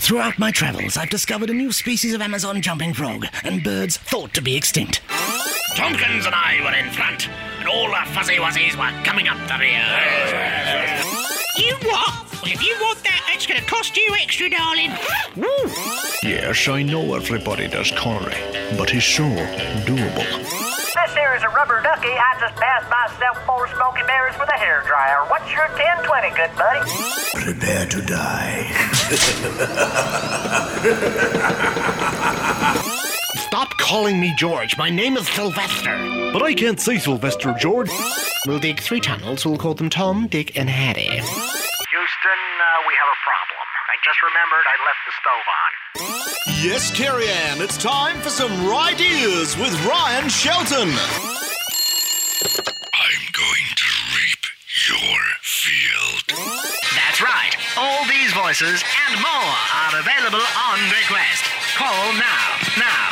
Throughout my travels, I've discovered a new species of Amazon jumping frog and birds thought to be extinct. Tompkins and I were in front, and all the fuzzy wuzzies were coming up the rear. You what? Well, if you want that, it's going to cost you extra, darling. Woo! Yes, I know everybody does Connery, but he's so doable. This here is a rubber ducky. I just passed myself 4 smoky berries with a hairdryer. What's your 10-20, good buddy? Prepare to die. Stop calling me George. My name is Sylvester. But I can't say Sylvester, George. We'll dig 3 tunnels. We'll call them Tom, Dick, and Harry. Houston, we have a problem. I just remembered I left the stove on. Yes, Carrie Ann, it's time for some Right Ears with Ryan Shelton. I'm going to reap your field. That's right. All these voices and more are available on request. Call now.